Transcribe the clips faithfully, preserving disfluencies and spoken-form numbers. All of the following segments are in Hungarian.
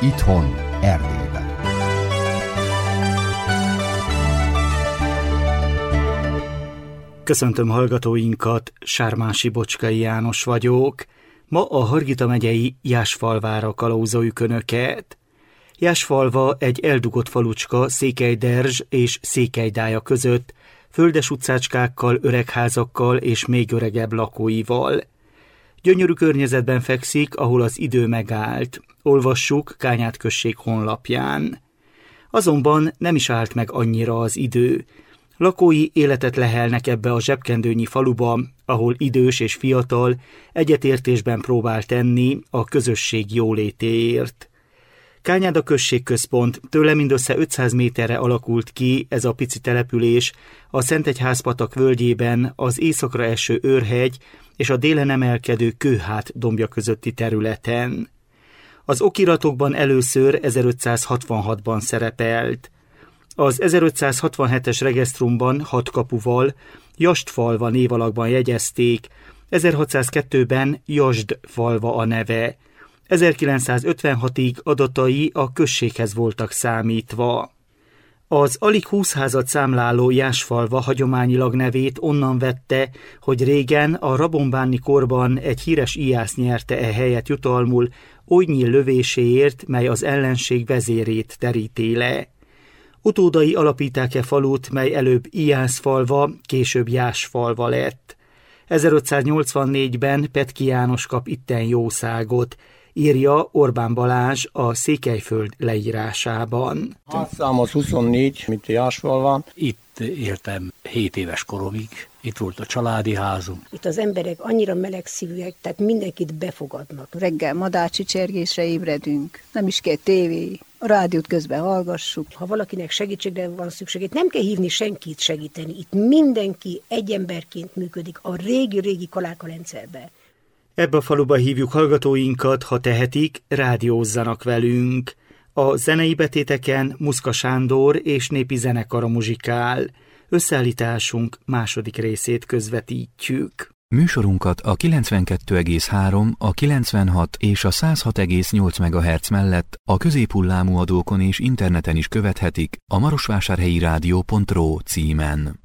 Itthon, Erdélyben. Köszöntöm hallgatóinkat, Sármási Bocskai János vagyok. Ma a Hargita megyei Jászfalvára kalauzoljuk Önöket. Jászfalva egy eldugott falucska Székelyderzs és Székelydája között, földes utcácskákkal, öregházakkal és még öregebb lakóival. Gyönyörű környezetben fekszik, ahol az idő megállt. Olvassuk Kányád község honlapján. Azonban nem is állt meg annyira az idő. Lakói életet lehelnek ebbe a zsebkendőnyi faluba, ahol idős és fiatal egyetértésben próbál tenni a közösség jólétéért. Kányád a községközpont, tőle mindössze ötszáz méterre alakult ki ez a pici település a Szentegyházpatak völgyében, az északra eső Őrhegy és a délen emelkedő Kőhát dombja közötti területen. Az okiratokban először ezerötszázhatvanhatban szerepelt. Az ezerötszázhatvanhetes regesztrumban hat kapuval Jasdfalva névalakban jegyezték, ezerhatszázkettőben Jasdfalva a neve. ezerkilencszázötvenhatig adatai a községhez voltak számítva. Az alig húsz házat számláló Jászfalva hagyományilag nevét onnan vette, hogy régen a rabonbáni korban egy híres íjász nyerte e helyet jutalmul Olynyil lövéséért, mely az ellenség vezérét teríté le. Utódai alapíták-e falut, mely előbb Ijászfalva, később Jászfalva lett. ezerötszáznyolcvannégyben Petki János kap itten jószágot, írja Orbán Balázs a Székelyföld leírásában. Házszám az huszonnégy, mint Jászfalva. Itt éltem hét éves koromig, itt volt a családi házunk. Itt az emberek annyira melegszívűek, tehát mindenkit befogadnak. Reggel madárcsicsergésre ébredünk, nem is kell tévé, a rádiót közben hallgassuk. Ha valakinek segítségre van szükségét, nem kell hívni senkit segíteni. Itt mindenki egy emberként működik a régi-régi Kalálka rendszerben. Ebbe a faluba hívjuk hallgatóinkat, ha tehetik, rádiózzanak velünk. A zenei betéteken Muszka Sándor és népi zenekara muzsikál. Összeállításunk második részét közvetítjük. Műsorunkat a kilencvenkettő egész három, a kilencvenhat és a száz hat egész nyolc megahertz mellett a középhullámú adókon és interneten is követhetik a marosvásárhelyi rádió pont ro címen.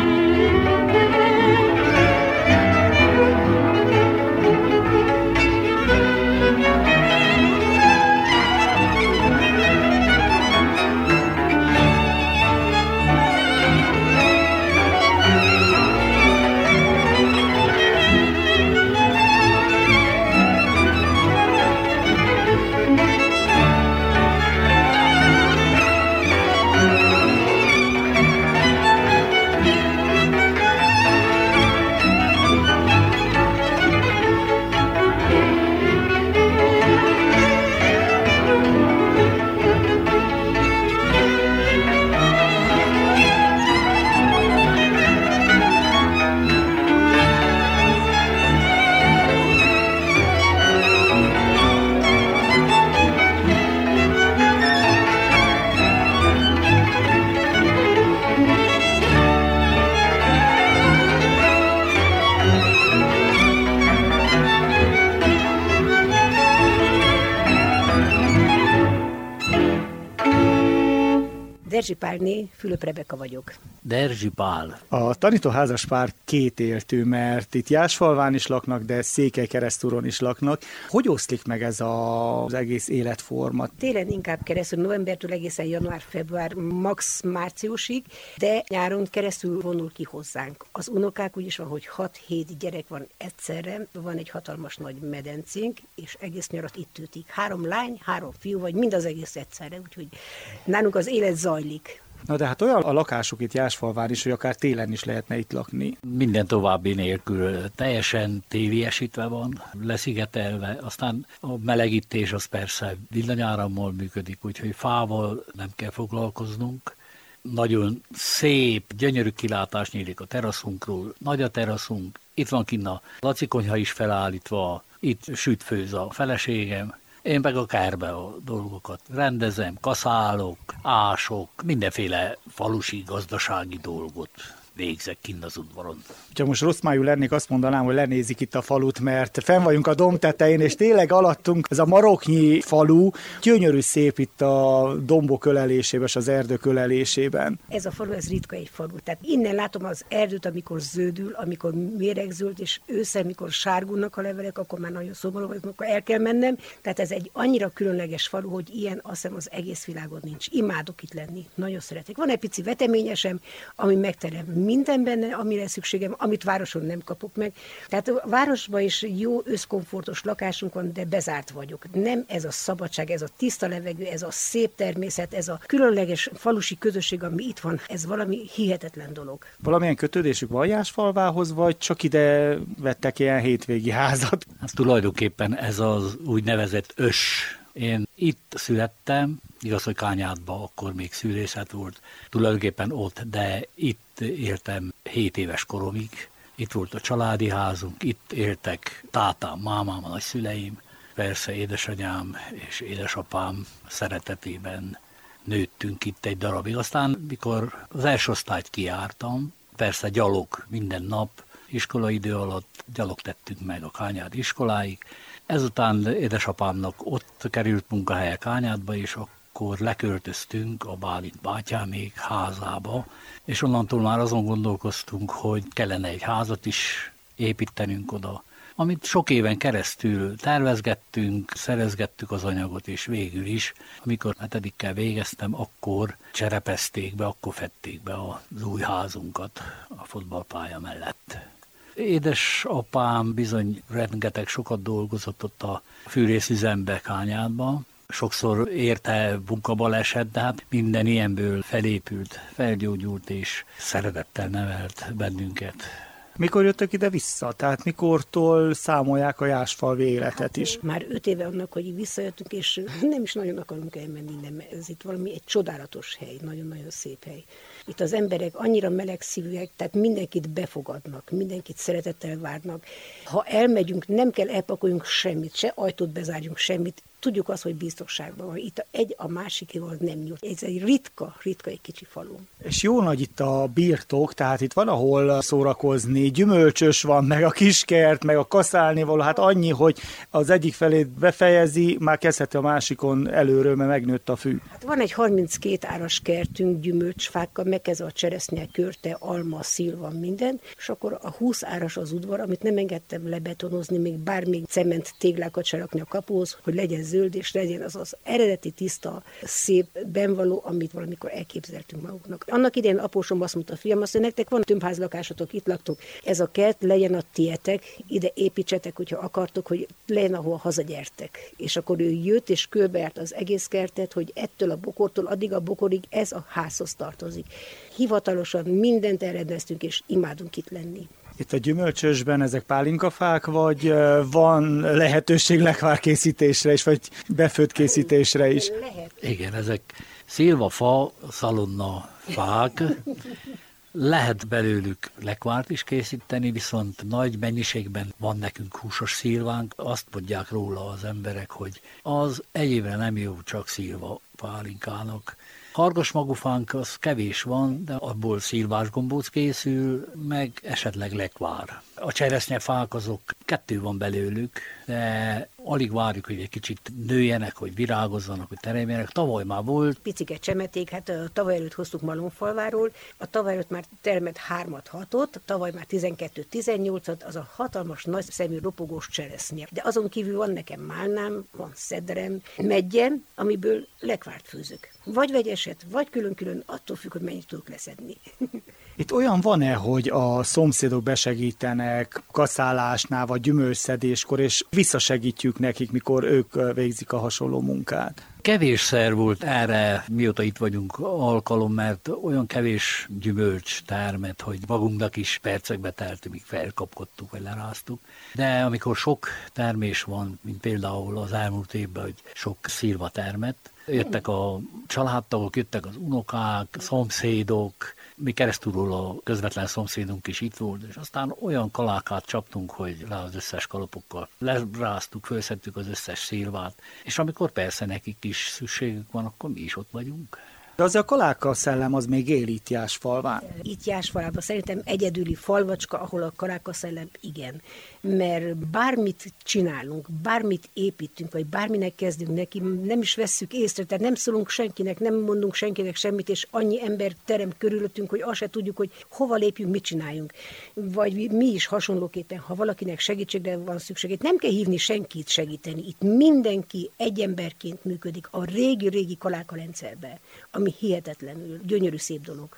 Derzsi Pálné, Fülöp Rebeka vagyok. Derzsi Pál. A tanítóházas pár kétéltű, mert itt Jászfalván is laknak, de Székelykeresztúron is laknak. Hogy oszlik meg ez az egész életforma? Télen inkább keresztül, novembertől egészen január-február, max. Márciusig, de nyáron keresztül vonul ki hozzánk. Az unokák úgy is van, hogy hat-hét gyerek van egyszerre, van egy hatalmas nagy medencénk, és egész nyarat itt töltik. Három lány, három fiú, vagy mind az egész egyszerre, úgyhogy nálunk az élet zajlik. Na de hát olyan a lakásuk itt Jászfalván is, hogy akár télen is lehetne itt lakni. Minden további nélkül teljesen téliesítve van, leszigetelve, aztán a melegítés az persze villanyárammal működik, úgyhogy fával nem kell foglalkoznunk. Nagyon szép, gyönyörű kilátás nyílik a teraszunkról, nagy a teraszunk, itt van kinn a Laci konyha is felállítva, itt süt-főz a feleségem. Én meg a kertbe a dolgokat rendezem, kaszálok, ások, mindenféle falusi gazdasági dolgot végzek kint az udvaron. Ha most rossz májú lennék, azt mondanám, hogy lenézik itt a falut, mert fenn vagyunk a domb tetején, és tényleg alattunk ez a maroknyi falu, gyönyörű szép itt a dombok ölelésében, és az erdők ölelésében. Ez a falu, ez ritka egy falu. Tehát innen látom az erdőt, amikor zöldül, amikor méregzöld, és ősszel, mikor sárgulnak a levelek, akkor már nagyon szomorú vagyok, akkor el kell mennem. Tehát ez egy annyira különleges falu, hogy ilyen azt hiszem az egész világon nincs. Imádok itt lenni, nagyon szeretek. Van egy pici veteményesem, ami megterem minden benne, amire szükségem, amit városon nem kapok meg. Tehát a városban is jó összkomfortos lakásunk van, de bezárt vagyok. Nem ez a szabadság, ez a tiszta levegő, ez a szép természet, ez a különleges falusi közösség, ami itt van, ez valami hihetetlen dolog. Valamilyen kötődésük van Jászfalvához, vagy csak ide vettek ilyen hétvégi házat? Hát tulajdonképpen ez az úgynevezett ös. Én itt születtem, igaz, hogy Kányádban akkor még szülészet volt, tulajdonképpen ott, de itt éltem hét éves koromig. Itt volt a családi házunk, itt éltek tátám, mámám, a nagyszüleim, persze édesanyám és édesapám szeretetében nőttünk itt egy darabig. Aztán, mikor az első osztályt kijártam, persze gyalog minden nap, iskolaidő alatt gyalog tettünk meg a Kányádi iskoláig. Ezután édesapámnak ott került munkahelye Kányádba, és akkor leköltöztünk a Bálint bátyámék házába, és onnantól már azon gondolkoztunk, hogy kellene egy házat is építenünk oda, amit sok éven keresztül tervezgettünk, szerezgettük az anyagot, és végül is, amikor hetedikkel végeztem, akkor cserepezték be, akkor fedték be az új házunkat a futballpálya mellett. Édesapám bizony rengeteg sokat dolgozott ott a fűrészüzembe Kányádban. Sokszor érte munkabaleset, de hát minden ilyenből felépült, felgyógyult és szeretettel nevelt bennünket. Mikor jöttök ide vissza? Tehát mikortól számolják a Jászfalvi életet is? Hát, már öt éve annak, hogy visszajöttünk, és nem is nagyon akarunk elmenni innen, mert ez itt valami egy csodálatos hely, nagyon-nagyon szép hely. Itt az emberek annyira melegszívűek, tehát mindenkit befogadnak, mindenkit szeretettel várnak. Ha elmegyünk, nem kell elpakoljunk semmit, se ajtót bezárjunk, semmit. Tudjuk azt, hogy biztonságban van. Itt egy a másikéval nem nyújt. Ez egy ritka, ritka egy kicsi falu. És jó nagy itt a birtok, tehát itt van ahol szórakozni, gyümölcsös van, meg a kiskert, meg a kaszálni való, hát annyi, hogy az egyik felét befejezi, már kezdheti a másikon előről, mert megnőtt a fű. Hát van egy harminckét áras kertünk gyümölcsfákkal, megkezdve a cseresznye, körte, alma, szilva, minden, és akkor a húsz áras az udvar, amit nem engedtem lebetonozni, még bár még cement téglákat se rakni a kapuhoz, hogy legyen zöld, és legyen az az eredeti, tiszta, szép, benvaló, amit valamikor elképzeltünk maguknak. Annak idején apósom azt mondta, fiam, azt, hogy nektek van tömbházlakásotok, itt laktok, ez a kert legyen a tietek, ide építsetek, hogyha akartok, hogy legyen, ahol hazagyertek. És akkor ő jött, és körbejárt az egész kertet, hogy ettől a bokortól addig a bokorig ez a házhoz tartozik. Hivatalosan mindent elrendeztünk, és imádunk itt lenni. Itt a gyümölcsösben ezek pálinkafák, vagy van lehetőség lekvárkészítésre is, vagy befőttkészítésre is? Lehet. Igen, ezek szilvafa, szalonna fák. Lehet belőlük lekvárt is készíteni, viszont nagy mennyiségben van nekünk húsos szilvánk. Azt mondják róla az emberek, hogy az egyébben nem jó csak szilva pálinkának. Hargasmagufánk az kevés van, de abból szilvás gombóc készül, meg esetleg lekvár. A cseresznyefák azok kettő van belőlük, de alig várjuk, hogy egy kicsit nőjenek, hogy virágozzanak, hogy teremjenek. Tavaly már volt. Picike csemeték, hát a tavaly előtt hoztuk Malomfalváról, a tavaly előtt már termett hármat, hatot, tavaly már tizenkettő tizennyolcat, az a hatalmas, nagy szemű, ropogós cseresznye. De azon kívül van nekem málnám, van szedrem, meggyem, amiből lekvárt főzök. Vagy vegyeset, vagy külön-külön, attól függ, hogy mennyit tudok leszedni. Itt olyan van-e, hogy a szomszédok besegítenek kaszálásnál, vagy gyümölcsszedéskor, és visszasegítjük nekik, mikor ők végzik a hasonló munkát? Kevésszer volt erre, mióta itt vagyunk, alkalom, mert olyan kevés gyümölcs termet, hogy magunknak is percekbe telt, míg felkapkodtuk, vagy leráztuk. De amikor sok termés van, mint például az elmúlt évben, hogy sok szilva termett, jöttek a családtagok, jöttek az unokák, szomszédok, mi keresztülről a közvetlen szomszédunk is itt volt, és aztán olyan kalákát csaptunk, hogy rá az összes kalapokkal leráztuk, felszettük az összes szilvát, és amikor persze nekik is szükségük van, akkor mi is ott vagyunk. De az a kaláka szellem az még él itt Jászfalván. Itt Jászfalvában szerintem egyedüli falvacska, ahol a kaláka szellem igen. Mert bármit csinálunk, bármit építünk, vagy bárminek kezdünk neki, nem is vesszük észre, tehát nem szólunk senkinek, nem mondunk senkinek semmit, és annyi ember terem körülöttünk, hogy azt se tudjuk, hogy hova lépjünk, mit csináljunk. Vagy mi is hasonlóképpen, ha valakinek segítségre van szüksége, nem kell hívni senkit segíteni. Itt mindenki egy emberként működik a régi-régi kaláka rendszerbe, ami hihetetlenül gyönyörű, szép dolog.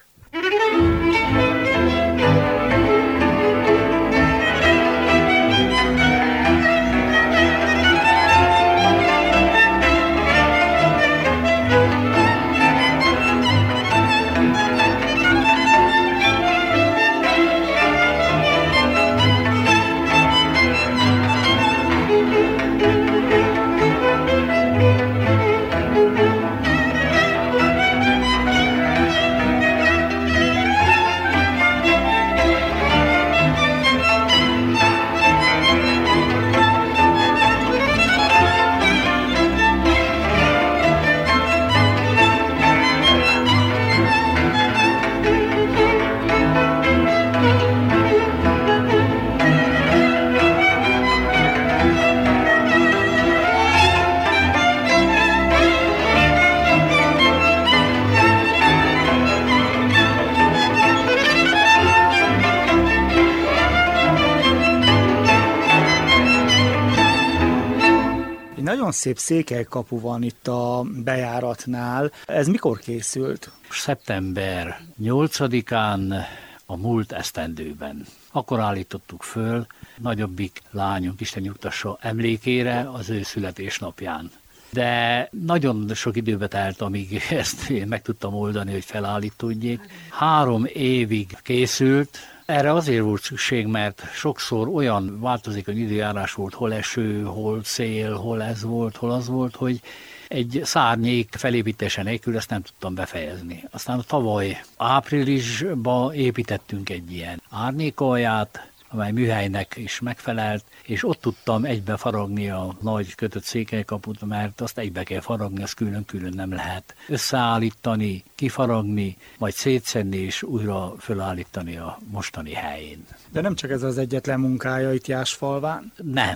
Nagyon szép székelykapu van itt a bejáratnál. Ez mikor készült? szeptember nyolcadikán a múlt esztendőben. Akkor állítottuk föl nagyobbik lányunk, Isten nyugtassa emlékére az ő születésnapján. De nagyon sok időbe telt, amíg ezt én meg tudtam oldani, hogy felállítódjék. Három évig készült. Erre azért volt szükség, mert sokszor olyan változékony időjárás volt, hol eső, hol szél, hol ez volt, hol az volt, hogy egy szárnyék felépítése nélkül ezt nem tudtam befejezni. Aztán tavaly áprilisban építettünk egy ilyen árnyékalját, amely műhelynek is megfelelt, és ott tudtam egybe faragni a nagy kötött székelykaput, mert azt egybe kell faragni, azt külön-külön nem lehet összeállítani, kifaragni, majd szétszedni és újra fölállítani a mostani helyén. De nem csak ez az egyetlen munkája itt Jászfalván? Nem.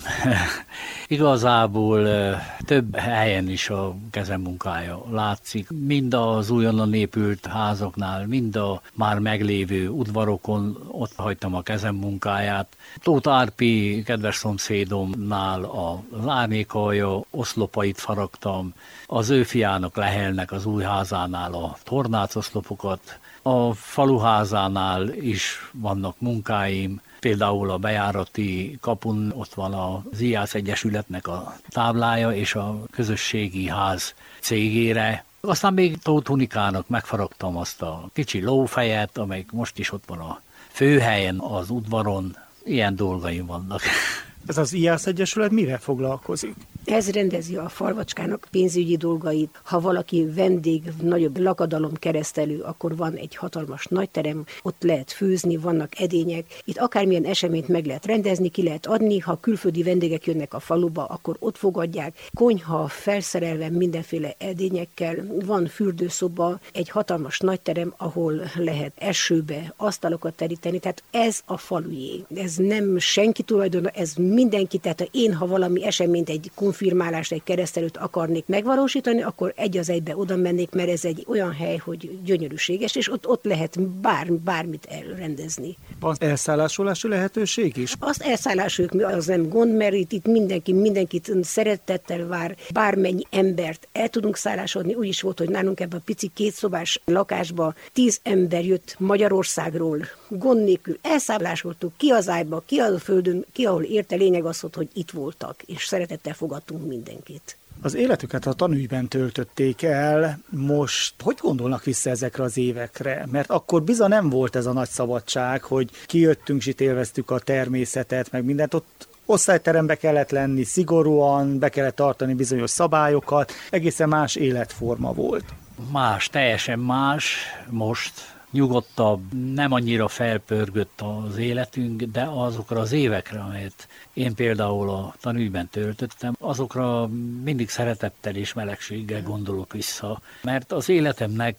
Igazából több helyen is a kezemmunkája látszik. Mind az újonnan épült házaknál, mind a már meglévő udvarokon ott hagytam a kezemmunkáját. Tóth Árpi, kedves szomszédomnál az árnyékalja oszlopait faragtam, az ő fiának Lehelnek az új házánál a tornácoszlopokat, a faluházánál is vannak munkáim, például a bejárati kapun ott van az Ijász Egyesületnek a táblája és a közösségi ház cégére. Aztán még Tóth Unikának megfaragtam azt a kicsi lófejet, amelyik most is ott van a főhelyen, az udvaron. Ilyen dolgaim vannak. Ez az Ijász Egyesület mire foglalkozik? Ez rendezi a falvacskának pénzügyi dolgait. Ha valaki vendég, nagyobb lakadalom keresztelő, akkor van egy hatalmas nagyterem, ott lehet főzni, vannak edények. Itt akármilyen eseményt meg lehet rendezni, ki lehet adni. Ha külföldi vendégek jönnek a faluba, akkor ott fogadják. Konyha felszerelve mindenféle edényekkel, van fürdőszoba, egy hatalmas nagyterem, ahol lehet esőbe asztalokat teríteni. Tehát ez a falujé. Ez nem senki tulajdona, ez mindenki. Tehát ha én, ha valami eseményt, egy konfirmálást, egy keresztelőt akarnék megvalósítani, akkor egy az egybe oda mennék, mert ez egy olyan hely, hogy gyönyörűséges, és ott, ott lehet bár, bármit elrendezni. Van elszállásolási lehetőség is? Azt elszállásuk az nem gond, mert itt, itt mindenki mindenkit szeretettel vár, bármennyi embert el tudunk szállásolni. Úgy is volt, hogy nálunk ebben a pici kétszobás lakásba tíz ember jött Magyarországról, gond nélkül elszállásoltuk, ki az ágyba, ki a földön, ki ahol érte, lényeg az, hogy itt voltak, és szeretettel fogadtunk mindenkit. Az életüket a tanügyben töltötték el, most hogy gondolnak vissza ezekre az évekre? Mert akkor bizony nem volt ez a nagy szabadság, hogy kijöttünk, és itt élveztük a természetet, meg mindent. Ott osztályterembe kellett lenni, szigorúan be kellett tartani bizonyos szabályokat, egészen más életforma volt. Más, teljesen más most. nyugodtabb, nem annyira felpörgött az életünk, de azokra az évekre, amelyet én például a tanügyben töltöttem, azokra mindig szeretettel és melegséggel gondolok vissza, mert az életemnek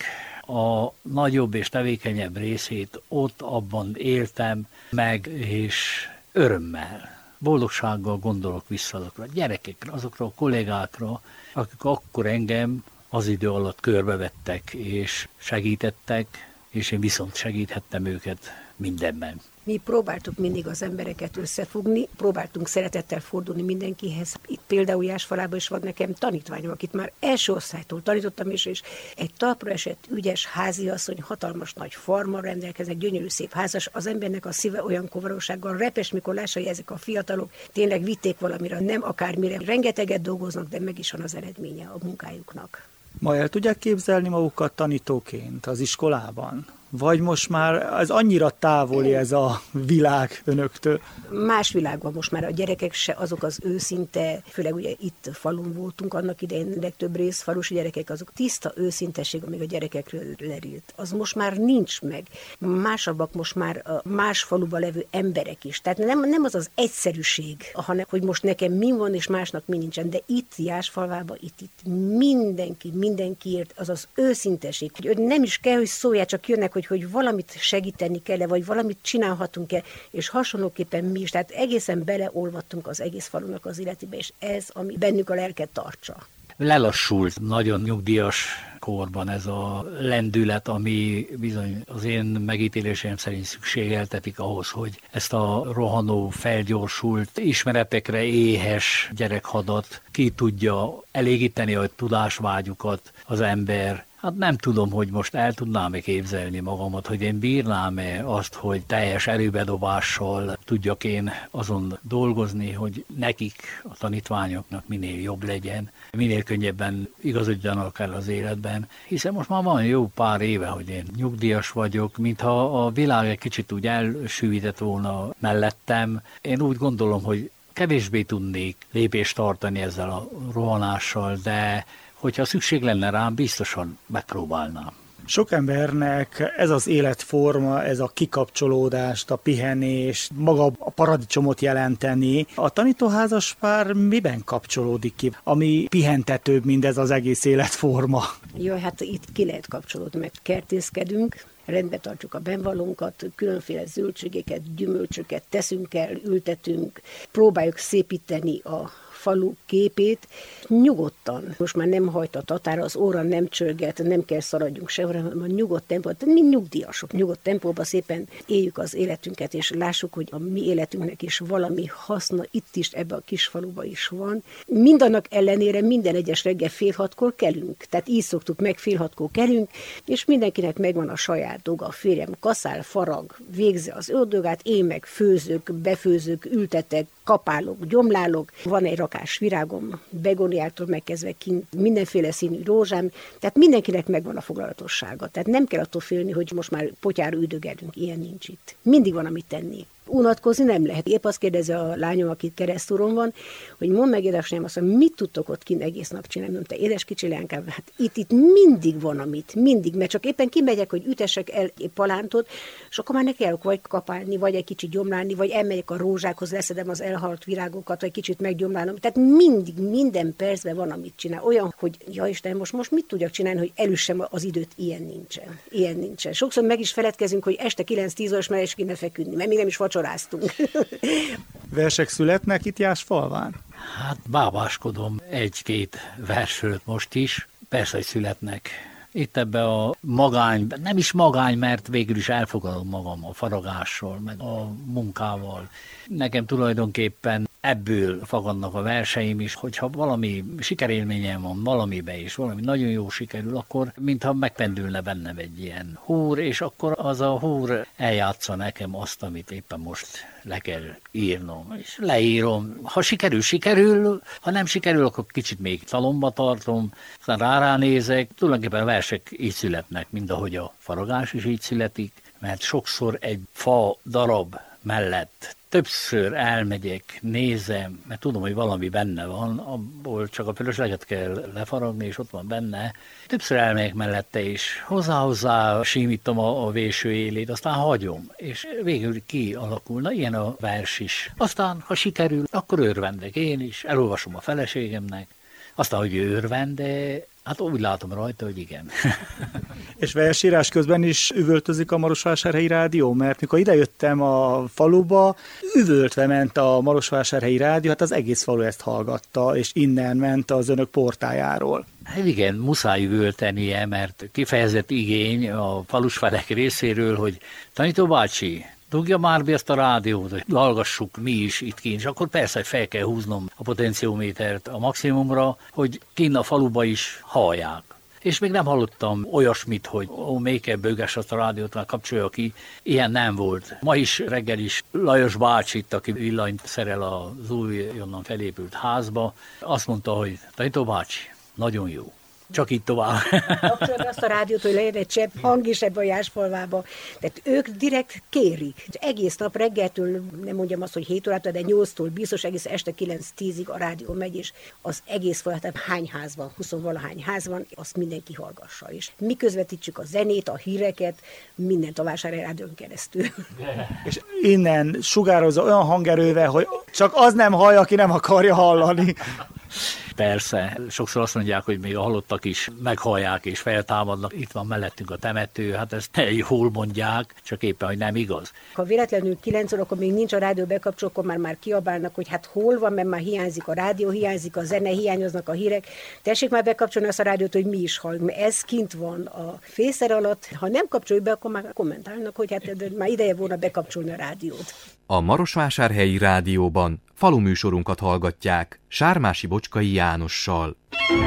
a nagyobb és tevékenyebb részét ott abban éltem meg, és örömmel, boldogsággal gondolok vissza azokra a gyerekekre, azokra a kollégákra, akik akkor engem az idő alatt körbevettek és segítettek, és én viszont segíthettem őket mindenben. Mi próbáltuk mindig az embereket összefogni, próbáltunk szeretettel fordulni mindenkihez. Itt például Jászfalában is van nekem tanítványom, akit már első osztálytól tanítottam is, és egy talpra esett, ügyes háziasszony, hatalmas nagy farmmal rendelkeznek, gyönyörű szép házas, az embernek a szíve olyan kovarósággal repes, mikor lássa, hogy ezek a fiatalok tényleg vitték valamire, nem akármire. Rengeteget dolgoznak, de meg is van az eredménye a munkájuknak. Ma el tudják képzelni magukat tanítóként az iskolában? Vagy most már ez annyira távoli ez a világ önöktől? Más világban most már a gyerekek se azok az őszinte, főleg ugye itt falun voltunk annak idején, legtöbb rész falusi gyerekek, azok tiszta őszintesség, amíg a gyerekekről lerült. Az most már nincs meg. Másabbak most már a más faluban levő emberek is. Tehát nem, nem az az egyszerűség, hanem hogy most nekem mi van és másnak mi nincsen, de itt Jászfalvában, itt, itt mindenki, mindenkiért az az őszintesség. Hogy nem is kell, hogy szóljál, csak jönnek, hogy hogy valamit segíteni kell, vagy valamit csinálhatunk-e, és hasonlóképpen mi is. Tehát egészen beleolvadtunk az egész falunak az életébe, és ez, ami bennük a lelket tartsa. Lelassult nagyon nyugdíjas korban ez a lendület, ami bizony az én megítélésem szerint szükségeltetik ahhoz, hogy ezt a rohanó, felgyorsult, ismeretekre éhes gyerekhadat ki tudja elégíteni a tudásvágyukat az ember. Hát nem tudom, hogy most el tudnám-e képzelni magamat, hogy én bírnám-e azt, hogy teljes erőbedobással tudjak én azon dolgozni, hogy nekik, a tanítványoknak minél jobb legyen, minél könnyebben igazodjanak el az életben. Hiszen most már van jó pár éve, hogy én nyugdíjas vagyok, mintha a világ egy kicsit úgy elsűvített volna mellettem. Én úgy gondolom, hogy kevésbé tudnék lépést tartani ezzel a rohanással, de hogyha szükség lenne rám, biztosan megpróbálnám. Sok embernek ez az életforma, ez a kikapcsolódást, a pihenést, maga a paradicsomot jelenteni. A tanítóházaspár miben kapcsolódik ki, ami pihentetőbb, mint ez az egész életforma? Jó, hát itt ki lehet kapcsolódni, mert kertészkedünk, rendbe tartjuk a benvalónkat, különféle zöldségeket, gyümölcsöket teszünk el, ültetünk, próbáljuk szépíteni a falu képét, nyugodtan. Most már nem hajt a tatár, az óra nem csörget, nem kell szaladjunk sehol, hanem a nyugodt tempóban, mi nyugdíjasok, nyugodt tempóban szépen éljük az életünket, és lássuk, hogy a mi életünknek is valami haszna itt is, ebbe a kis faluba is van. Mindannak ellenére minden egyes reggel fél hatkor kelünk, tehát így szoktuk meg, fél hatkor kelünk, és mindenkinek megvan a saját dolga. A férjem kaszál, farag, végzi az ő dolgát, én meg főzök, befőzök, ültetek, kapálok, gyomlálok, van egy rakás virágom, begóniától megkezdve kint, mindenféle színű rózsám, tehát mindenkinek megvan a foglalatossága. Tehát nem kell attól félni, hogy most már potyára üldögelünk, ilyen nincs itt. Mindig van, amit tenni. Unatkozni nem lehet. Épp azt kérdezi a lányom, akit keresztúron van, hogy mondd meg, édesanyám, azt mondja, mit tudtok ott kint egész nap csinálni? Mondta, édes kicsi leánkám, hát itt, itt mindig van, amit, mindig, mert csak éppen kimegyek, hogy ütessek el egy palántot, és akkor már ne kell vagy kapálni, vagy egy kicsit gyomlálni, vagy elmegyek a rózsákhoz, leszedem az elhalt virágokat, vagy kicsit meggyomlálom. Tehát mindig, minden percben van, amit csinál. Olyan, hogy ja Isten, most, most mit tudjak csinálni, hogy elüssem az időt, ilyen nincsen. Ilyen nincsen. Sokszor meg is feledkezünk, hogy este kilenc-tíz óra már is kéne feküdni, mert még nem is vacsoráztunk. Versek születnek itt Jászfalván? Hát bábáskodom egy-két versről most is. Persze, hogy születnek. Itt ebbe a magány, nem is magány, mert végül is elfogadom magam a faragással, meg a munkával. Nekem tulajdonképpen ebből fogadnak a verseim is, hogyha valami sikerélményem van valamibe, és valami nagyon jó sikerül, akkor mintha megpendülne bennem egy ilyen húr, és akkor az a húr eljátsza nekem azt, amit éppen most le kell írnom. És leírom. Ha sikerül, sikerül, ha nem sikerül, akkor kicsit még talomba tartom, aztán ráránézek. Tulajdonképpen a versek így születnek, mind ahogy a faragás is így születik, mert sokszor egy fa darab mellett többször elmegyek, nézem, mert tudom, hogy valami benne van, abból csak a fölösleget kell lefaragni, és ott van benne. Többször elmegyek mellette, és hozzá-hozzá simítom a, a véső élét, aztán hagyom, és végül kialakulna ilyen a vers is. Aztán, ha sikerül, akkor örvendek én is, elolvasom a feleségemnek, aztán, hogy ő örvend, de hát úgy látom rajta, hogy igen. És versírás közben is üvöltözik a Marosvásárhelyi Rádió? Mert mikor idejöttem a faluba, üvöltve ment a Marosvásárhelyi Rádió, hát az egész falu ezt hallgatta, és innen ment az önök portájáról. Hát igen, muszáj üvöltenie, mert kifejezett igény a falusfelek részéről, hogy tanító bácsi, dugja már be ezt a rádiót, hogy hallgassuk mi is itt kint, és akkor persze fel kell húznom a potenciómétert a maximumra, hogy kint a faluba is hallják. És még nem hallottam olyasmit, hogy ó, még kell bőgess azt a rádiót, már kapcsolja ki. Ilyen nem volt. Ma is reggel is Lajos bácsit, aki villanyt szerel az újonnan felépült házba, azt mondta, hogy tanító bácsi, nagyon jó. Csak így tovább. Kapcsolod azt a rádiót, hogy legyen egy csepp hang is ebbe a Jászfalvába. Tehát ők direkt kérik. Egész nap reggeltől, nem mondjam azt, hogy hét órától, de nyolctól biztos egész este kilenc-tízig a rádió megy, és az egész folyamatosan hány ház van, huszonvalahány ház van, azt mindenki hallgassa is. Mi közvetítjük a zenét, a híreket, mindent a Vásárhelyi Rádión keresztül. És innen sugározza olyan hangerővel, hogy csak az nem hallja, aki nem akarja hallani. Persze, sokszor azt mondják, hogy még a halottak is meghallják és feltámadnak. Itt van mellettünk a temető, hát ezt jól mondják, csak éppen, hogy nem igaz. Ha véletlenül kilenc órakor még nincs a rádió bekapcsolva, akkor már, már kiabálnak, hogy hát hol van, mert már hiányzik a rádió, hiányzik a zene, hiányoznak a hírek. Tessék már bekapcsolni azt a rádiót, hogy mi is halljuk, mert ez kint van a fészer alatt. Ha nem kapcsoljuk be, akkor már kommentálnak, hogy hát már ideje volna bekapcsolni a rádiót. A Marosvásárhelyi Rádióban faluműsorunkat hallgatják Sármási Bocskai Jánossal.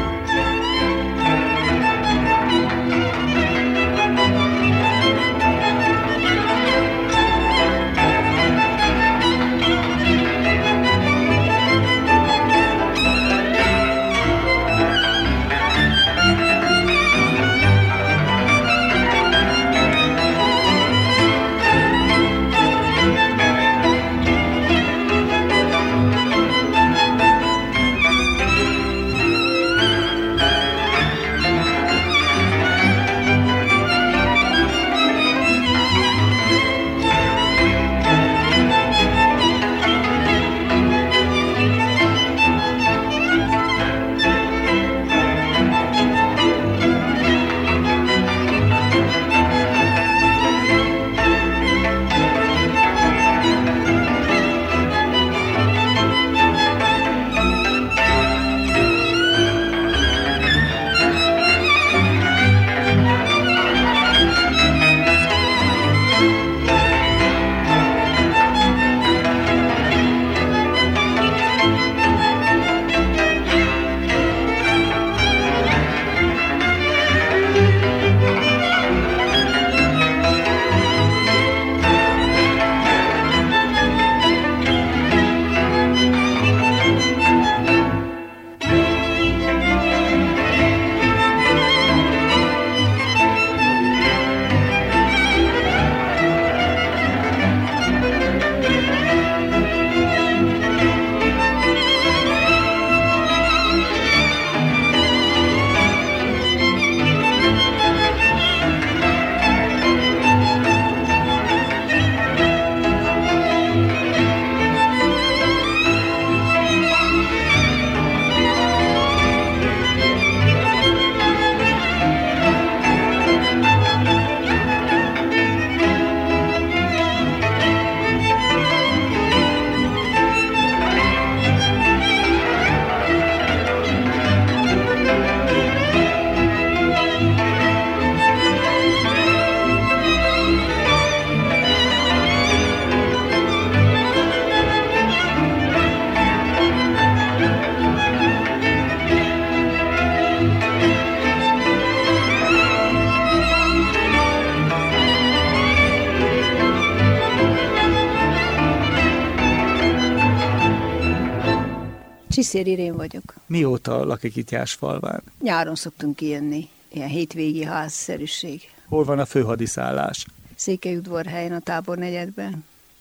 Csiszér Irén vagyok. Mióta lakik itt Jászfalván? Nyáron szoktunk kijönni, ilyen hétvégi házszerűség. Hol van a főhadiszállás? Székelyudvarhelyen, a tábornegyedben.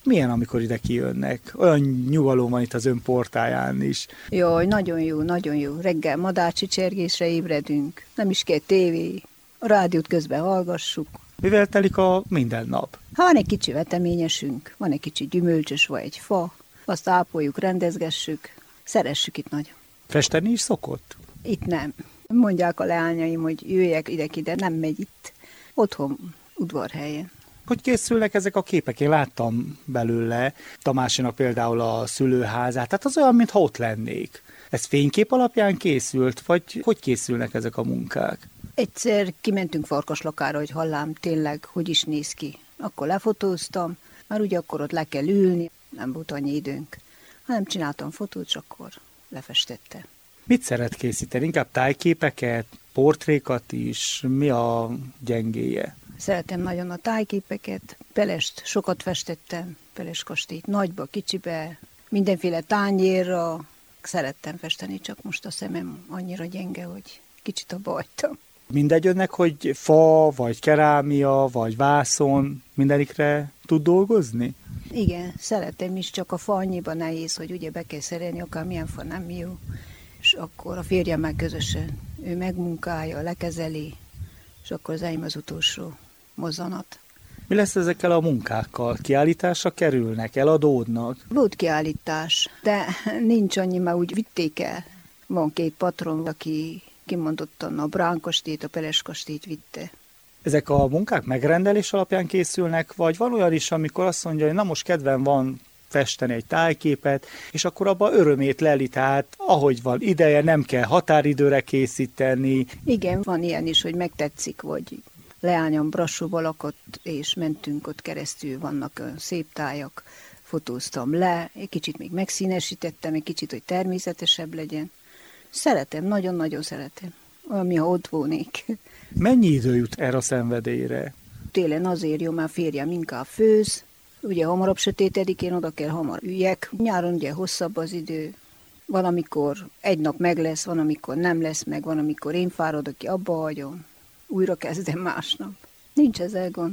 Milyen, amikor ide kijönnek? Olyan nyugalom van itt az ön portáján is. Jaj, nagyon jó, nagyon jó. Reggel madárcsicsergésre ébredünk. Nem is kell tévé. A rádiót közben hallgassuk. Mivel telik a minden nap? Ha van egy kicsi veteményesünk, van egy kicsi gyümölcsös vagy egy fa, azt ápoljuk, rendezgessük. Szeressük itt nagyon. Festeni is szokott? Itt nem. Mondják a leányaim, hogy jöjjek ide-ide, nem megy itt. Otthon, udvarhelyen. Hogy készülnek ezek a képek? Én láttam belőle Tamásinak például a szülőházát, tehát az olyan, mintha ott lennék. Ez fénykép alapján készült, vagy hogy készülnek ezek a munkák? Egyszer kimentünk Farkaslakára, hogy hallám tényleg, hogy is néz ki. Akkor lefotóztam, már ugye akkor ott le kell ülni, nem volt annyi időnk. Hanem csináltam fotót, és akkor lefestettem. Mit szeret készíteni? Inkább tájképeket, portrékat is? Mi a gyengéje? Szeretem nagyon a tájképeket. Pelest sokat festettem, Peles kastélyt nagyba, kicsibe, mindenféle tányérra. Szerettem festeni, csak most a szemem annyira gyenge, hogy kicsit abba hagytam. Mindegy önnek, hogy fa, vagy kerámia, vagy vászon, mindenikre tud dolgozni? Igen, szeretem is, csak a fa annyiban nehéz, hogy ugye be kell szerelni, akármilyen fa nem jó. És akkor a férjemmel közösen ő megmunkálja, lekezeli, és akkor az enyém az utolsó mozzanat. Mi lesz ezekkel a munkákkal? Kiállításra kerülnek, eladódnak? Volt kiállítás, de nincs annyi, már úgy vitték el. Van két patron, aki kimondottan a Brán kastélyt, a Peles kastélyt vitte. Ezek a munkák megrendelés alapján készülnek, vagy van olyan is, amikor azt mondja, hogy na most kedvem van festeni egy tájképet, és akkor abban örömét leli, tehát ahogy van ideje, nem kell határidőre készíteni. Igen, van ilyen is, hogy megtetszik, vagy leányom Brassóba lakott, és mentünk ott keresztül, vannak szép tájak, fotóztam le, egy kicsit még megszínesítettem, egy kicsit, hogy természetesebb legyen. Szeretem, nagyon-nagyon szeretem, olyan, mintha ott volnék. Mennyi idő jut erre a szenvedélyre? Télen azért jó, már férjem inkább főz, ugye hamarabb sötétedik, én oda kell hamar üljek. Nyáron ugye hosszabb az idő, van, amikor egy nap meg lesz, van, amikor nem lesz meg, van, amikor én fáradok ki, abba hagyom, újra kezdem másnap. Nincs ezzel gond.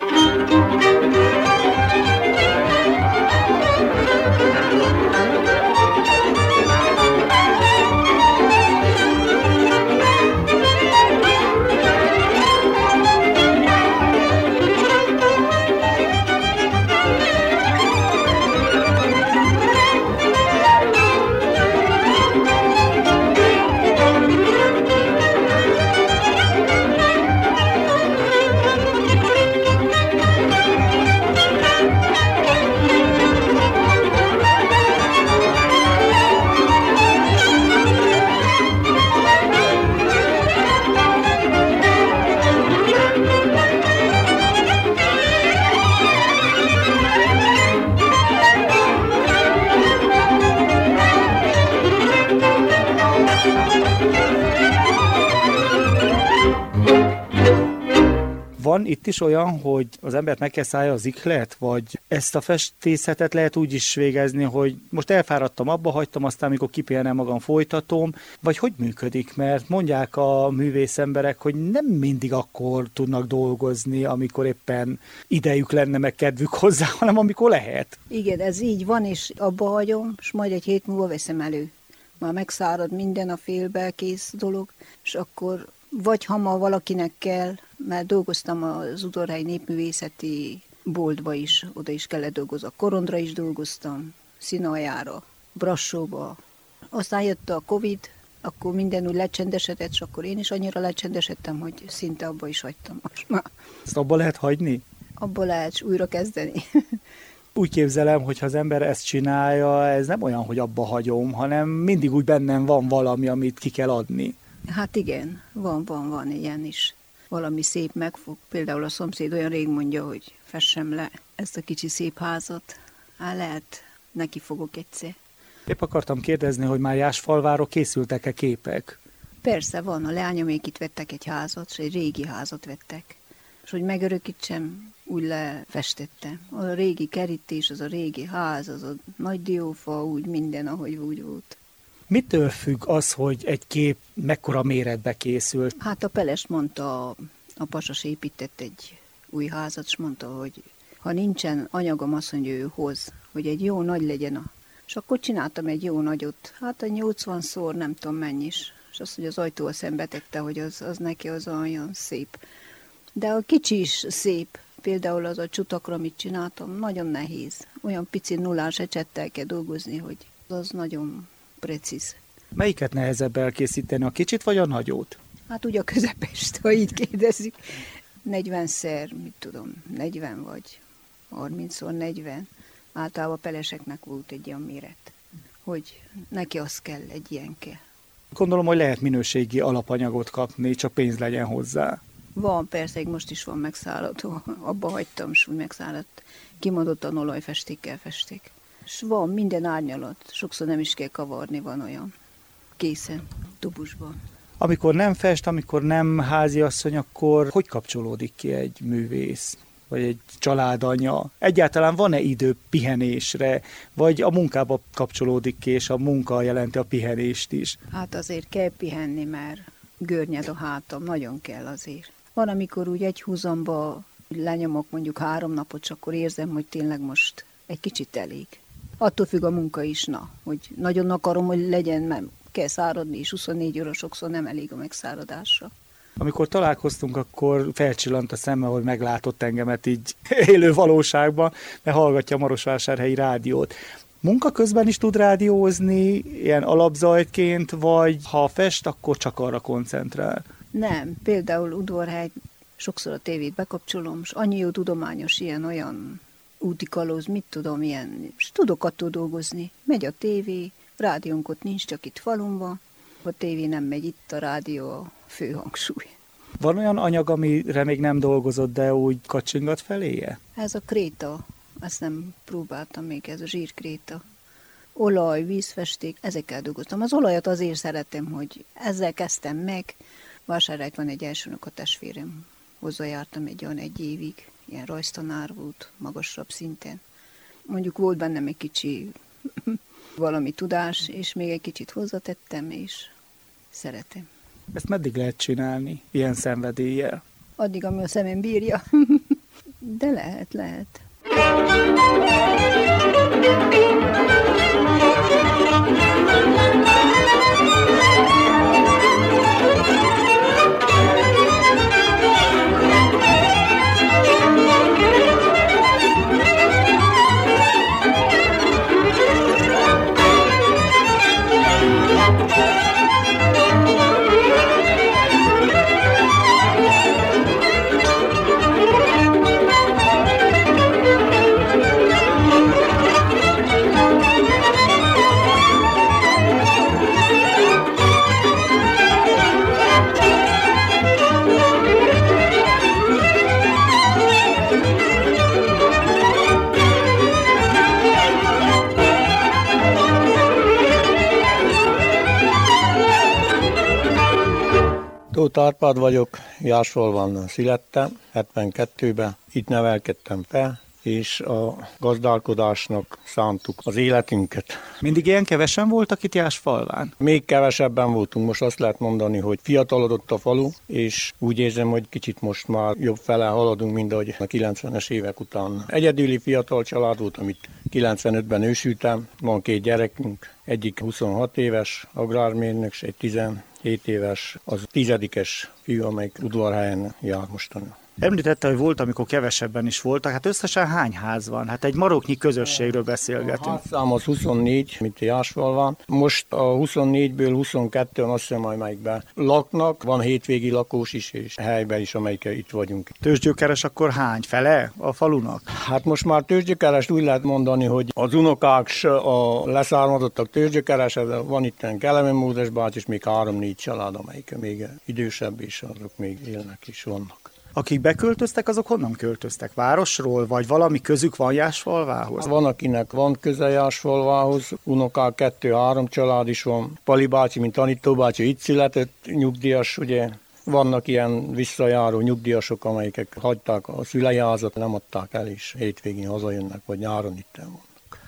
Van itt is olyan, hogy az embert megkeszállja az ihlet, vagy ezt a festészetet lehet úgy is végezni, hogy most elfáradtam, abba hagytam, aztán amikor kipihenem magam, folytatom, vagy hogy működik? Mert mondják a művész emberek, hogy nem mindig akkor tudnak dolgozni, amikor éppen idejük lenne, meg kedvük hozzá, hanem amikor lehet. Igen, ez így van, és abba hagyom, és majd egy hét múlva veszem elő. Már megszárad minden a félbe, kész dolog, és akkor vagy ha ma valakinek kell, mert dolgoztam az Udvarhelyi Népművészeti Boltba is, oda is kellett dolgozni, a Korondra is dolgoztam, Színaljára, Brassóba. Aztán jött a Covid, akkor minden úgy lecsendesedett, és akkor én is annyira lecsendesedtem, hogy szinte abba is hagytam most már. Ezt abba lehet hagyni? Abba lehet, és újra kezdeni. Úgy képzelem, hogy ha az ember ezt csinálja, ez nem olyan, hogy abba hagyom, hanem mindig úgy bennem van valami, amit ki kell adni. Hát igen, van, van, van ilyen is. Valami szép megfog. Például a szomszéd olyan rég mondja, hogy fessem le ezt a kicsi szép házat. Hát lehet, neki fogok egyszer. Épp akartam kérdezni, hogy már Jászfalváról készültek-e képek? Persze van, a leányomék itt vettek egy házat, és egy régi házat vettek. És hogy megörökítsem, úgy lefestettem. A régi kerítés, az a régi ház, az a nagy diófa, úgy minden, ahogy úgy volt. Mitől függ az, hogy egy kép mekkora méretbe készült? Hát a Pelest mondta, a pasas épített egy új házat, és mondta, hogy ha nincsen anyagom, azt mondja, ő hoz, hogy egy jó nagy legyen a... És akkor csináltam egy jó nagyot, hát a nyolcvanszor nem tudom mennyi is. És azt, hogy az ajtóval szembe tette, hogy az, az neki az olyan szép. De a kicsi is szép. Például az a csutakra, amit csináltam, nagyon nehéz. Olyan pici nullás ecsettel kell dolgozni, hogy az nagyon precíz. Melyiket nehezebb elkészíteni, a kicsit vagy a nagyot? Hát ugye a közepest, ha így kérdezik. negyvenszer, mit tudom, negyven vagy harmincszor negyven. Általában Peleseknek volt egy ilyen méret, hogy neki az kell, egy ilyen kell. Gondolom, hogy lehet minőségi alapanyagot kapni, csak pénz legyen hozzá. Van, persze, most is van megszállható. Abba hagytam, és úgy megszállott. Kimondottan olajfestékkel festék. És van minden árnyalat. Sokszor nem is kell kavarni, van olyan. Készen, tubusban. Amikor nem fest, amikor nem háziasszony, akkor hogy kapcsolódik ki egy művész? Vagy egy családanya? Egyáltalán van-e idő pihenésre? Vagy a munkába kapcsolódik ki, és a munka jelenti a pihenést is? Hát azért kell pihenni, mert görnyed a hátam, nagyon kell azért. Van, amikor úgy egy húzamba lenyomok mondjuk három napot, és akkor érzem, hogy tényleg most egy kicsit elég. Attól függ a munka is, na, hogy nagyon akarom, hogy legyen, mert kell száradni, és huszonnégy óra sokszor nem elég a megszáradásra. Amikor találkoztunk, akkor felcsillant a szeme, hogy meglátott engemet így élő valóságban, mert hallgatja a Marosvásárhelyi rádiót. Munka közben is tud rádiózni, ilyen alapzajtként, vagy ha fest, akkor csak arra koncentrál? Nem, például udvarhely, sokszor a tévét bekapcsolom, és annyi jó tudományos, ilyen-olyan útikalóz, mit tudom, ilyen, és tudok attól dolgozni. Megy a tévé, rádiónk ott nincs, csak itt falun van, a tévé nem megy, itt a rádió a fő hangsúly. Van olyan anyag, amire még nem dolgozott, de úgy kacsingat feléje? Ez a kréta, ezt nem próbáltam még, ez a zsírkréta. Olaj, vízfesték, ezekkel dolgoztam. Az olajat azért szeretem, hogy ezzel kezdtem meg. Vásárhelyt van egy elsőnök a testvérem. Hozzájártam egy olyan egy évig, ilyen rajztanár volt, magasabb szinten. Mondjuk volt bennem egy kicsi valami tudás, és még egy kicsit hozzatettem, és szeretem. Ezt meddig lehet csinálni, ilyen szenvedéllyel? Addig, ami a szemem bírja. De lehet, lehet. Tóth Árpád vagyok, Jászfalván születtem, hetvenkettőben, itt nevelkedtem fel, és a gazdálkodásnak szántuk az életünket. Mindig ilyen kevesen voltak itt Jászfalván? Még kevesebben voltunk, most azt lehet mondani, hogy fiatalodott a falu, és úgy érzem, hogy kicsit most már jobb fele haladunk, mint ahogy a kilencvenes évek után. Egyedüli fiatal család volt, amit kilencvenötben ősültem, van két gyerekünk, egyik huszonhat éves agrármérnök, és egy tizenhét éves, az tizedikes fiú, amelyik Udvarhelyen jár mostan. Említette, hogy volt, amikor kevesebben is voltak. Hát összesen hány ház van? Hát egy maroknyi közösségről beszélgetünk. A házszám az huszonnégy, mint a Jászfalván. Most a huszonnégyből huszonkettőn azt hiszem, amelyikben laknak. Van hétvégi lakós is, és helyben is, amelyik itt vagyunk. Tőzsgyökeres akkor hány? Fele a falunak? Hát most már tőzsgyökerest úgy lehet mondani, hogy az unokák, a leszármazottak tőzsgyökeres, van itt Kelemen Mózes bácsi, és még három-négy család, amelyik még idősebb, és azok még élnek is vannak. Akik beköltöztek, azok honnan költöztek? Városról, vagy valami közük van Jászfalvához? Van, akinek van köze Jászfalvához, unokák kettő-három család is van. Pali bácsi, mint Anitó bácsi itt született, nyugdíjas, ugye. Vannak ilyen visszajáró nyugdíjasok, amelyek hagyták a szülei házat, nem adták el, és hétvégén hazajönnek, vagy nyáron itt vannak.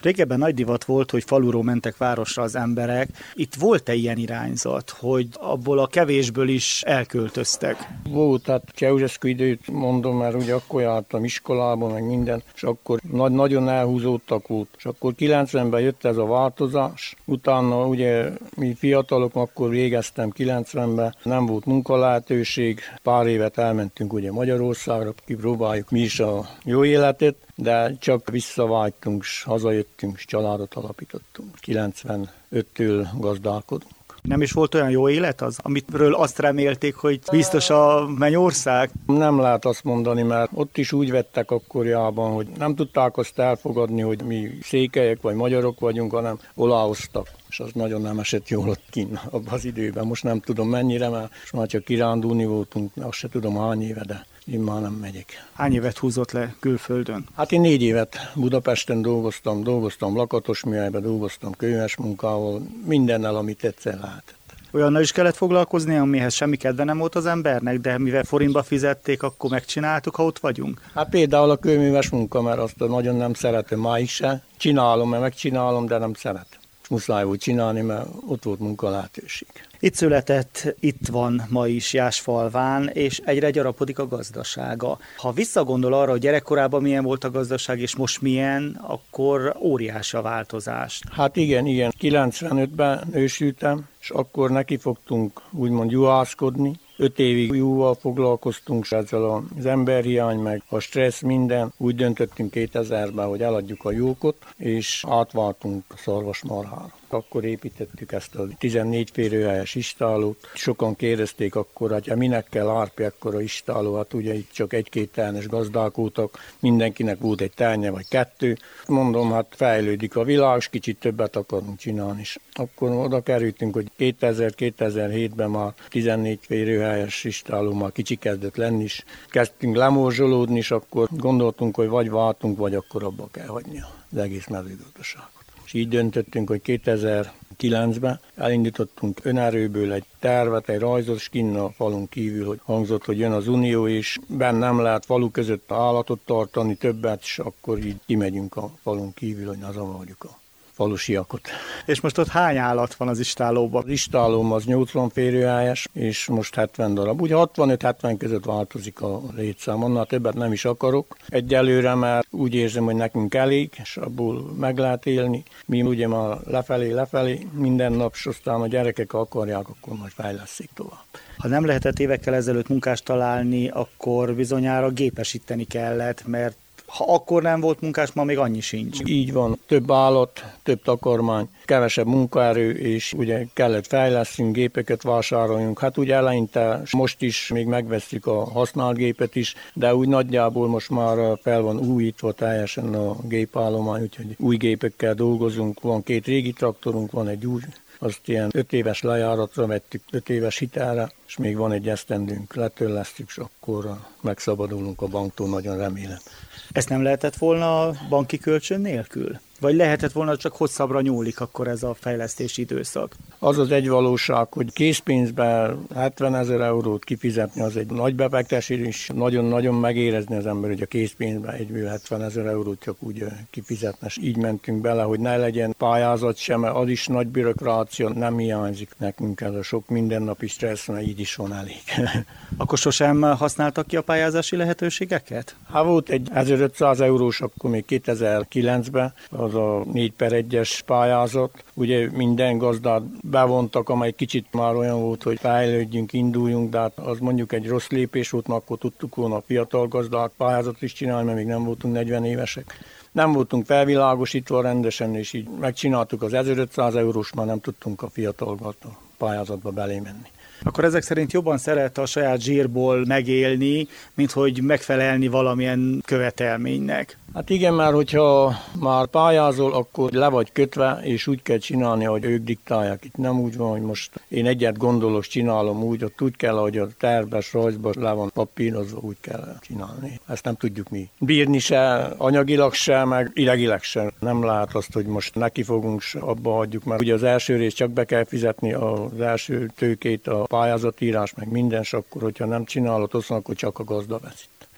Régebben nagy divat volt, hogy faluról mentek városra az emberek. Itt volt-e ilyen irányzat, hogy abból a kevésből is elköltöztek? Volt, tehát Ceausescu időt mondom, mert ugye akkor jártam iskolában, meg minden, és akkor nagy, nagyon elhúzódtak volt. És akkor kilencvenben jött ez a változás. Utána ugye mi fiatalok, akkor végeztem kilencvenben, nem volt munkalehetőség. Pár évet elmentünk ugye Magyarországra, kipróbáljuk mi is a jó életet, de csak visszavágytunk, és hazajöttünk, és családot alapítottunk. kilencvenöttől gazdálkodunk. Nem is volt olyan jó élet az, amitről azt remélték, hogy biztos a mennyország? Nem lehet azt mondani, mert ott is úgy vettek akkorjában, hogy nem tudták azt elfogadni, hogy mi székelyek vagy magyarok vagyunk, hanem oláoztak. És az nagyon nem esett jól ott kint abban az időben. Most nem tudom mennyire, mert már csak kirándulni voltunk, azt se tudom hány éve, de én már nem megyek. Hány évet húzott le külföldön? Hát én négy évet Budapesten dolgoztam, dolgoztam lakatosműhelyben, dolgoztam könyves munkával, mindennel, amit egyszer lehetett. Olyannal is kellett foglalkozni, amihez semmi kedve nem volt az embernek, de mivel forintba fizették, akkor megcsináltuk, ha ott vagyunk? Hát például a kőműves munka, mert azt nagyon nem szeretem máig se. Csinálom, mert megcsinálom, de nem szeretem. Muszáj volt csinálni, mert ott volt munkalehetőség. Itt született, itt van ma is Jászfalván, és egyre gyarapodik a gazdasága. Ha visszagondol arra, hogy gyerekkorában milyen volt a gazdaság, és most milyen, akkor óriási a változás. Hát igen, igen. kilencvenötben nősültem, és akkor nekifogtunk úgymond juhászkodni. Öt évig jóval foglalkoztunk ezzel az emberhiány, meg a stressz, minden. Úgy döntöttünk kétezerben, hogy eladjuk a jókot, és átváltunk a szarvasmarhára. Akkor építettük ezt a tizennégy férőhelyes istálót. Sokan kérdezték akkor, hogy minek kell árpi ekkora istáló, hát ugye itt csak egy-két ternes gazdálkodtak, mindenkinek volt egy ternye vagy kettő. Mondom, hát fejlődik a világ, és kicsit többet akarunk csinálni is. Akkor oda kerültünk, hogy kétezer-kétezer-hétben már tizennégy férőhelyes istáló már kicsi kezdett lenni is. Kezdtünk lemorzsolódni, és akkor gondoltunk, hogy vagy váltunk, vagy akkor abba kell hagyni az egész mezőgazdaságot. És így döntöttünk, hogy kétezer-kilencben elindítottunk önerőből egy tervet, egy rajzot, és kinn a falun kívül, hogy hangzott, hogy jön az Unió, és benn nem lehet falu között állatot tartani többet, és akkor így kimegyünk a falun kívül, hogy ne zavarjuk a falusiakot. És most ott hány állat van az istálóban? Az istálóm az nyolcvan férőhelyes, és most hetven darab. Ugye hatvanöt-hetven között változik a létszám, annál többet nem is akarok. Egyelőre, mert úgy érzem, hogy nekünk elég, és abból meg lehet élni. Mi ugye már lefelé-lefelé minden nap, és aztán a gyerekek akarják, akkor majd fejlesztik tovább. Ha nem lehetett évekkel ezelőtt munkást találni, akkor bizonyára gépesíteni kellett, mert ha akkor nem volt munkás, ma még annyi sincs. Így van, több állat, több takarmány, kevesebb munkaerő, és ugye kellett fejlesztünk, gépeket vásároljunk. Hát ugye eleinte, most is még megvesszük a használt gépet is, de úgy nagyjából most már fel van újítva teljesen a gépállomány, úgyhogy új gépekkel dolgozunk. Van két régi traktorunk, van egy új, azt ilyen öt éves lejáratra vettük, öt éves hitelre, és még van egy esztendőnk, letörlesztjük, és akkor megszabadulunk a banktól, nagyon remélem. Ezt nem lehetett volna banki kölcsön nélkül? Vagy lehetett volna, csak hosszabbra nyúlik akkor ez a fejlesztési időszak? Az az egy valóság, hogy készpénzben hetvenezer eurót kifizetni, az egy nagy befektetés, és nagyon-nagyon megérezni az ember, hogy a készpénzben egyből hetvenezer eurót csak úgy kifizetne. És így mentünk bele, hogy ne legyen pályázat sem, mert az is nagy bürokrácia, nem hiányzik nekünk ez a sok mindennapi stressz, mert így is van elég. Akkor sosem használtak ki a pályázási lehetőségeket? Hát volt egy ezerötszáz eurós, akkor még kétezer-kilencben, az a négy per egyes pályázat. Ugye minden gazdát bevontak, amely kicsit már olyan volt, hogy fejlődjünk, induljunk, de hát az mondjuk egy rossz lépés volt, mert akkor tudtuk volna a fiatal gazdák pályázatot is csinálni, mert még nem voltunk negyven évesek. Nem voltunk felvilágosítva rendesen, és így megcsináltuk az ezerötszáz eurós, már nem tudtunk a fiatal gazda pályázatba belé menni. Akkor ezek szerint jobban szeret a saját zsírból megélni, mint hogy megfelelni valamilyen követelménynek. Hát igen, mert hogyha már pályázol, akkor le vagy kötve, és úgy kell csinálni, hogy ők diktálják. Itt nem úgy van, hogy most én egyet gondolok, csinálom úgy, ott úgy kell, hogy a terves rajzban le van papírozva, úgy kell csinálni. Ezt nem tudjuk mi bírni se, anyagilag se, meg idegileg se. Nem lehet azt, hogy most neki fogunk, abba hagyjuk, mert ugye az első rész csak be kell fizetni az első tőkét, a pályázatírás, meg minden, és akkor, hogyha nem csinálod, akkor csak a gazda veszít.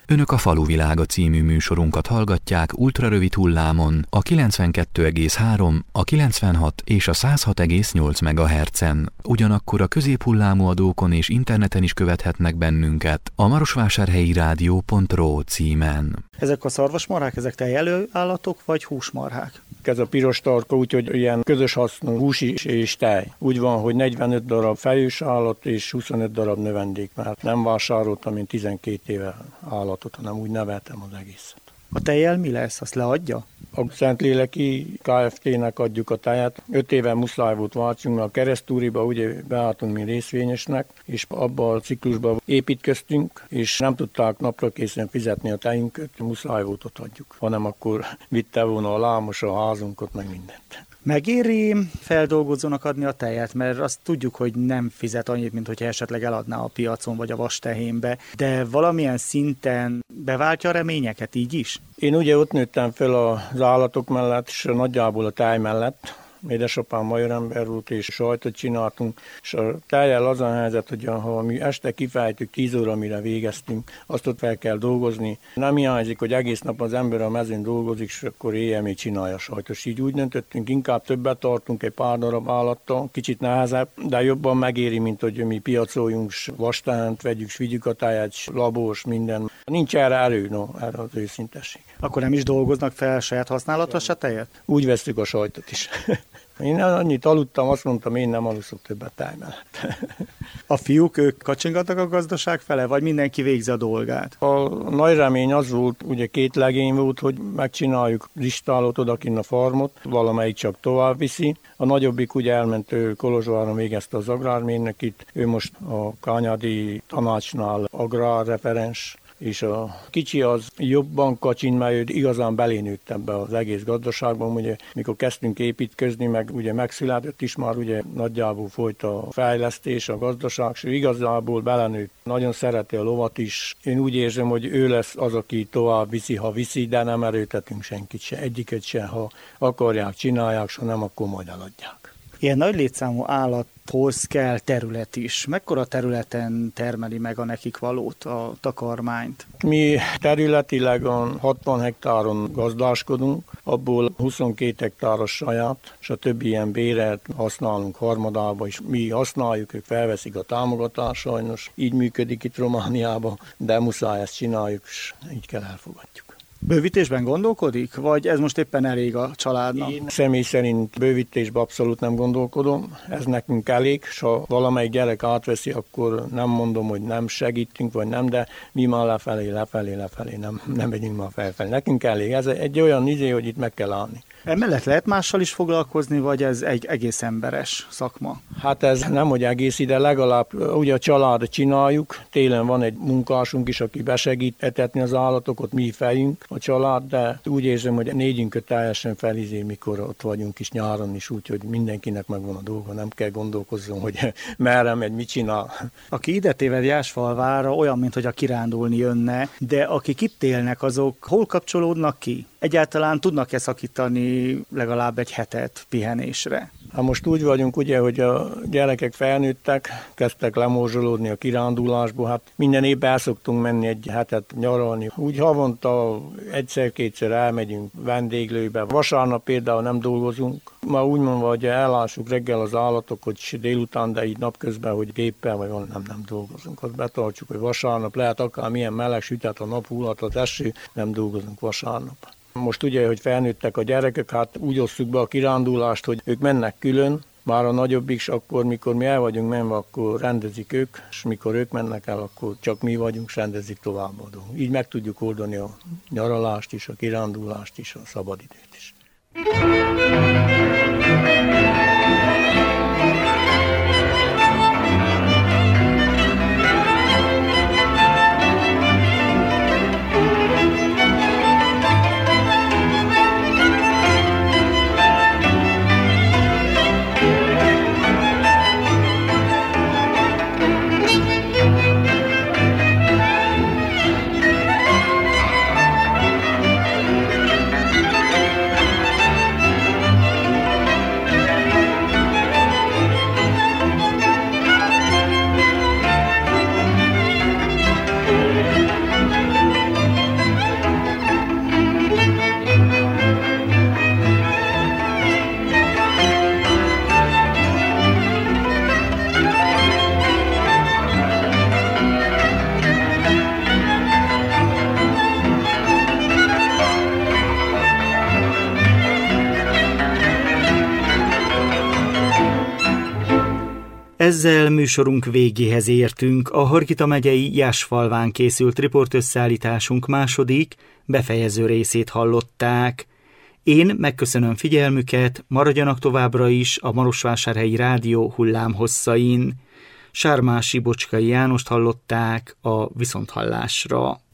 Önök a Faluvilága című műsorunkat hallgatják ultrarövid hullámon, a kilencvenkettő egész három, a kilencvenhat és a száz hat egész nyolc megahertzen. Ugyanakkor a középhullámú adókon és interneten is követhetnek bennünket a marosvásárhelyi rádió pont ro címen. Ezek a szarvasmarhák, ezek tejelő állatok vagy húsmarhák? Ez a piros tarka, úgyhogy ilyen közös hasznú hús is és tej. Úgy van, hogy negyvenöt darab fejős állat és huszonöt darab növendék, mert nem vásároltam én tizenkét éve állatot, hanem úgy neveltem az egészet. A tejjel mi lesz? Azt leadja? A Szentléleki Kft-nek adjuk a tejet. Öt éve muszáj volt váltsunk, mert a Keresztúriba ugye beálltunk mi részvényesnek, és abban a ciklusban építkeztünk, és nem tudták napra készen fizetni a tejünket, muszáj volt ott adjuk, hanem akkor vitte volna a lámos a házunkat, meg mindent. Megéri feldolgozónak adni a tejet, mert azt tudjuk, hogy nem fizet annyit, mint hogyha esetleg eladná a piacon vagy a vastehénbe, de valamilyen szinten beváltja a reményeket így is? Én ugye ott nőttem fel az állatok mellett, és nagyjából a tej mellett. Édesapám majorember volt, és sajtot csináltunk, és a tejjel az a helyzet, hogy ha mi este kifejtük tíz óra, mire végeztünk, azt ott fel kell dolgozni. Nem hiányzik, hogy egész nap az ember a mezőn dolgozik, és akkor éjjel még csinálja a sajtos. Így úgy döntöttünk, inkább többet tartunk egy pár darab állattal, kicsit nehezebb, de jobban megéri, mint hogy mi piacoljunk, s vastánt vegyük, s vigyük a tejet, s labós, minden. Nincs erre erő, no, erre az őszintesség. Akkor nem is dolgoznak fel saját használatra se tejet? Úgy vesztük a sajtot is. Én annyit aludtam, azt mondtam, én nem aluszok többet táj mellett. A fiúk, ők kacsingatnak a gazdaság fele, vagy mindenki végzi a dolgát? A nagy remény az volt, ugye két legény volt, hogy megcsináljuk az istálót odakinn a farmot, valamelyik csak tovább viszi. A nagyobbik ugye elment, ő Kolozsváron végezte az agrármérnökit, ő most a Kányádi Tanácsnál agrárreferens, és a kicsi az jobban kacsin, mert ő igazán belénőtt ebbe az egész gazdaságban. Ugye, mikor kezdtünk építkezni, meg ugye megszületett is már, ugye nagyjából folyt a fejlesztés, a gazdaság, és ő igazából belenőtt. Nagyon szereti a lovat is. Én úgy érzem, hogy ő lesz az, aki tovább viszi, ha viszi, de nem erőtetünk senkit se, egyiket se, ha akarják, csinálják, ha nem, akkor majd eladják. Ilyen nagy létszámú állathoz kell terület is. Mekkora területen termeli meg a nekik valót, a takarmányt? Mi területileg a hatvan hektáron gazdáskodunk, abból huszonkét hektáros saját, és a többi ilyen béret használunk harmadába, és mi használjuk, ők felveszik a támogatást sajnos. Így működik itt Romániában, de muszáj ezt csináljuk, és így kell elfogadjuk. Bővítésben gondolkodik, vagy ez most éppen elég a családnak? Én személy szerint bővítésben abszolút nem gondolkodom, ez nekünk elég, és ha valamelyik gyerek átveszi, akkor nem mondom, hogy nem segítünk, vagy nem, de mi már lefelé, lefelé, lefelé, nem, nem megyünk már felfelé. Nekünk elég, ez egy olyan izé, hogy itt meg kell állni. Emellett lehet mással is foglalkozni, vagy ez egy egész emberes szakma? Hát ez nem, hogy egész ide, legalább ugye a család csináljuk, télen van egy munkásunk is, aki besegít etetni az állatokat, mi fejünk a család, de úgy érzem, hogy négyünket teljesen felizé, mikor ott vagyunk is nyáron is, úgyhogy mindenkinek megvan a dolga, nem kell gondolkozzon, hogy merre megy, mit csinál. Aki ide téved Jászfalvára, olyan, mint hogy a kirándulni jönne, de akik itt élnek, azok hol kapcsolódnak ki? Egyáltalán tudnak-e szakítani legalább egy hetet pihenésre? Hát most úgy vagyunk, ugye, hogy a gyerekek felnőttek, kezdtek lemorzsolódni a kirándulásból, hát minden évben el szoktunk menni egy hetet nyaralni. Úgy havonta egyszer-kétszer elmegyünk vendéglőbe. Vasárnap például nem dolgozunk. Már úgy mondva, hogy ellássuk reggel az állatokat, és délután, de így napközben, hogy géppel vagy van, nem, nem dolgozunk. Azt betartjuk, hogy vasárnap lehet akár milyen meleg, sütet a nap, hullat az eső, nem dolgozunk vasárnap. Most ugye, hogy felnőttek a gyerekek, hát úgy osszuk be a kirándulást, hogy ők mennek külön, már a nagyobbik is akkor, mikor mi el vagyunk menve, akkor rendezik ők, és mikor ők mennek el, akkor csak mi vagyunk, és rendezik továbbadó. Így meg tudjuk oldani a nyaralást is, a kirándulást is, a szabadidőt is. Ezzel műsorunk végéhez értünk. A Hargita megyei Jászfalván készült riportösszállításunk második, befejező részét hallották. Én megköszönöm figyelmüket, maradjanak továbbra is a Marosvásárhelyi Rádió hullámhosszain. Sármási Bocskai Jánost hallották a viszonthallásra.